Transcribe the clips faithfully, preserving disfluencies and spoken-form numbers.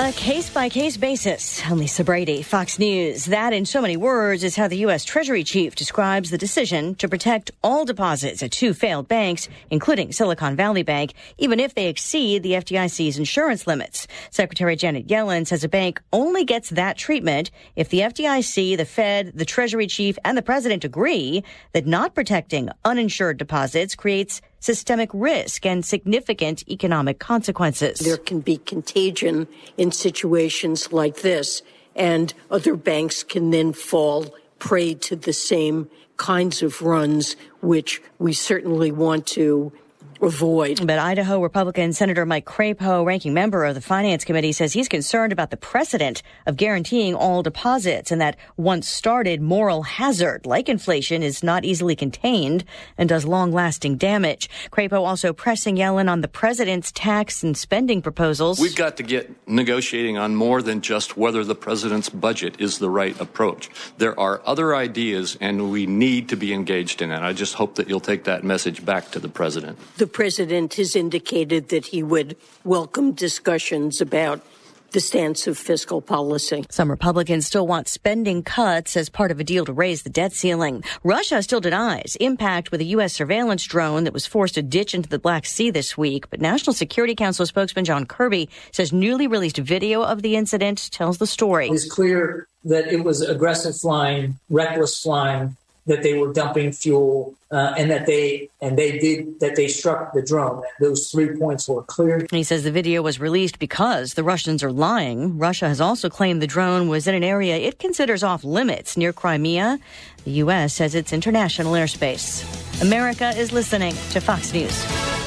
A case-by-case basis. I'm Lisa Brady, Fox News. That, in so many words, is how the U S. Treasury chief describes the decision to protect all deposits at two failed banks, including Silicon Valley Bank, even if they exceed the F D I C's insurance limits. Secretary Janet Yellen says a bank only gets that treatment if the F D I C, the Fed, the Treasury chief, and the president agree that not protecting uninsured deposits creates systemic risk and significant economic consequences. There can be contagion in situations like this, and other banks can then fall prey to the same kinds of runs, which we certainly want to avoid. But Idaho Republican Senator Mike Crapo, ranking member of the Finance Committee, says he's concerned about the precedent of guaranteeing all deposits and that once started moral hazard, like inflation, is not easily contained and does long-lasting damage. Crapo also pressing Yellen on the president's tax and spending proposals. We've got to get negotiating on more than just whether the president's budget is the right approach. There are other ideas, and we need to be engaged in it. I just hope that you'll take that message back to the president. The president has indicated that he would welcome discussions about the stance of fiscal policy. Some Republicans still want spending cuts as part of a deal to raise the debt ceiling. Russia still denies impact with a U S surveillance drone that was forced to ditch into the Black Sea this week. But National Security Council spokesman John Kirby says newly released video of the incident tells the story. It's clear that it was aggressive flying, reckless flying, that they were dumping fuel, uh, and that they and they did that they struck the drone. Those three points were clear. He says the video was released because the Russians are lying. Russia has also claimed the drone was in an area it considers off limits near Crimea. The U S says it's international airspace. America is listening to Fox News.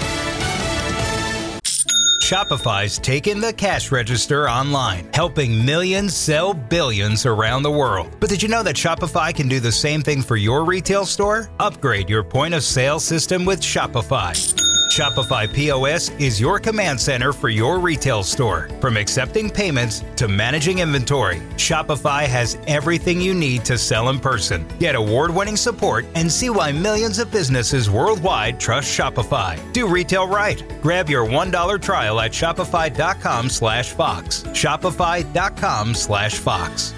Shopify's taken the cash register online, helping millions sell billions around the world. But did you know that Shopify can do the same thing for your retail store? Upgrade your point of sale system with Shopify. Shopify P O S is your command center for your retail store. From accepting payments to managing inventory, Shopify has everything you need to sell in person. Get award-winning support and see why millions of businesses worldwide trust Shopify. Do retail right. Grab your one dollar trial at shopify.com slash Fox. Shopify.com slash Fox.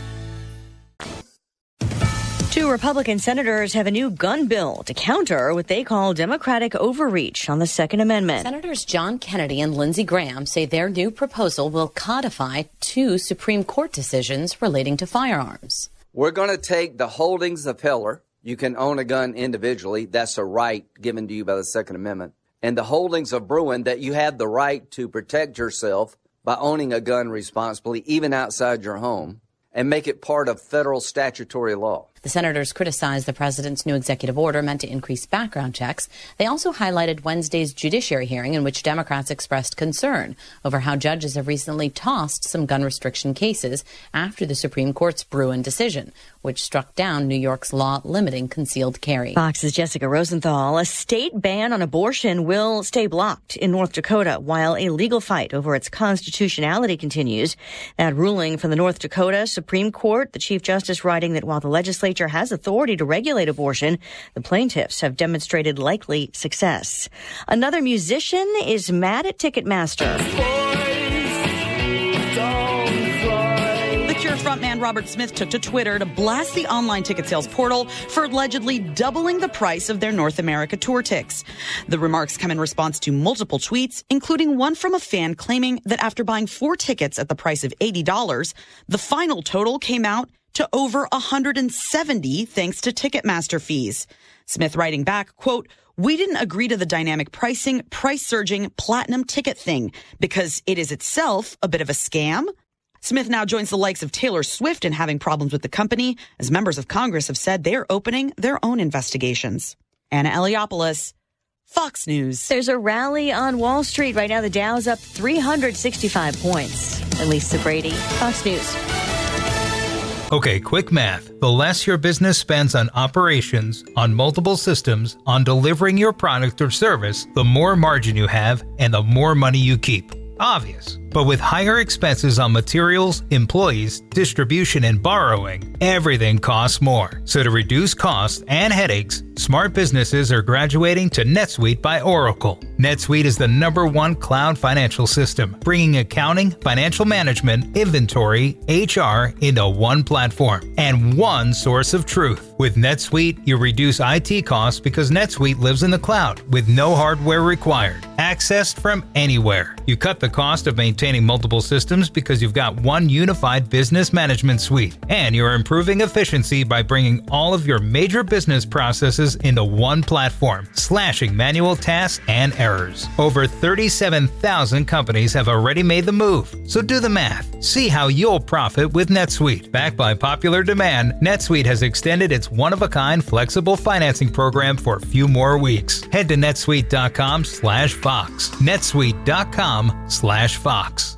Two Republican senators have a new gun bill to counter what they call Democratic overreach on the Second Amendment. Senators John Kennedy and Lindsey Graham say their new proposal will codify two Supreme Court decisions relating to firearms. We're going to take the holdings of Heller. You can own a gun individually. That's a right given to you by the Second Amendment. And the holdings of Bruen, that you have the right to protect yourself by owning a gun responsibly, even outside your home, and make it part of federal statutory law. The senators criticized the president's new executive order meant to increase background checks. They also highlighted Wednesday's judiciary hearing in which Democrats expressed concern over how judges have recently tossed some gun restriction cases after the Supreme Court's Bruen decision, which struck down New York's law limiting concealed carry. Fox's Jessica Rosenthal. A state ban on abortion will stay blocked in North Dakota while a legal fight over its constitutionality continues. That ruling from the North Dakota Supreme Court, the Chief Justice writing that while the legislature has authority to regulate abortion, the plaintiffs have demonstrated likely success. Another musician is mad at Ticketmaster. The Cure frontman Robert Smith took to Twitter to blast the online ticket sales portal for allegedly doubling the price of their North America tour tickets. The remarks come in response to multiple tweets, including one from a fan claiming that after buying four tickets at the price of eighty dollars, the final total came out to over one hundred seventy thanks to Ticketmaster fees. Smith writing back, quote, "We didn't agree to the dynamic pricing, price-surging platinum ticket thing because it is itself a bit of a scam." Smith now joins the likes of Taylor Swift in having problems with the company, as members of Congress have said they're opening their own investigations. Anna Eliopoulos, Fox News. There's a rally on Wall Street right now. The Dow's up three hundred sixty-five points. Lisa Brady, Fox News. Okay, quick math. The less your business spends on operations, on multiple systems, on delivering your product or service, the more margin you have and the more money you keep. Obvious. But with higher expenses on materials, employees, distribution, and borrowing, everything costs more. So to reduce costs and headaches, smart businesses are graduating to NetSuite by Oracle. NetSuite is the number one cloud financial system, bringing accounting, financial management, inventory, H R into one platform and one source of truth. With NetSuite, you reduce I T costs because NetSuite lives in the cloud with no hardware required, accessed from anywhere. You cut the cost of maintaining multiple systems because you've got one unified business management suite, and you're improving efficiency by bringing all of your major business processes into one platform, slashing manual tasks and errors. Over thirty-seven thousand companies have already made the move, so do the math. See how you'll profit with NetSuite. Backed by popular demand, NetSuite has extended its one-of-a-kind flexible financing program for a few more weeks. Head to netsuite dot com slash Fox. netsuite dot com slash Fox.